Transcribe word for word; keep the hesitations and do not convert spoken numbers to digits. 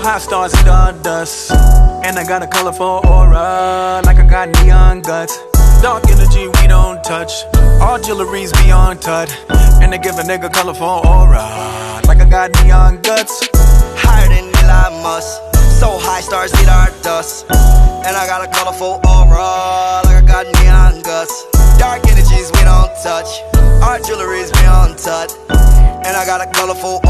high stars and stardust, and I got a colorful aura, like I got neon guts. Dark energy we don't touch, all jewelry's beyond touch, and they give a nigga colorful aura, like I got neon guts. Higher than Elon Musk, so high stars need our dust, and I got a colorful aura, like I got neon guts. Dark energies we don't touch, our jewelry's beyond touch, and I got a colorful